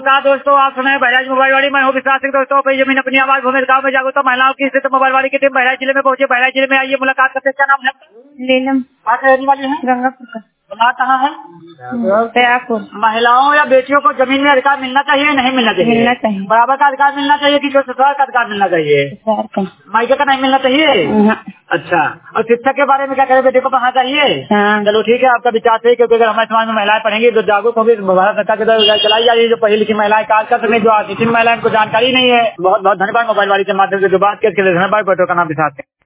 नमस्कार दोस्तों, आप सुने बहराइच मोबाइल वाली। मैं हूँ विश्वास सिंह। दोस्तों, अपनी जमीन अपनी आवाज भूमि गाँव में जागरूकता महिलाओं की स्थिति मोबाइल वाली की टीम बहराइच जिले में पहुंची। बहराइच जिले में आइए, मुलाकात करते। क्या नाम है? नीलम। आप रहने वाली हैं? गंगापुर का। बात कहाँ है? दयापुर। महिलाओं या बेटियों को जमीन में अधिकार मिलना चाहिए या नहीं मिलना चाहिए? मिलना चाहिए। बराबर का अधिकार मिलना चाहिए कि जो ससुराल का अधिकार मिलना चाहिए? ससुराल का। मायके का नहीं मिलना चाहिए? अच्छा। और शिक्षा के बारे में क्या करें? बेटी को पढ़ना चाहिए? हाँ। चलो ठीक है, आपका विचार सही, क्योंकि अगर हमारे समाज में महिलाएं पढ़ेंगी तो जागरूक होगी। भारत सरकार की तरफ चलाई जा रही है जो पढ़ी लिखी महिलाएं कार्य कर सकें, जो अशिक्षित महिलाएं को जानकारी नहीं है। बहुत बहुत धन्यवाद मोबाइल वाली के माध्यम से जो बात की, इसके लिए धन्यवाद। का नाम विश्वास है।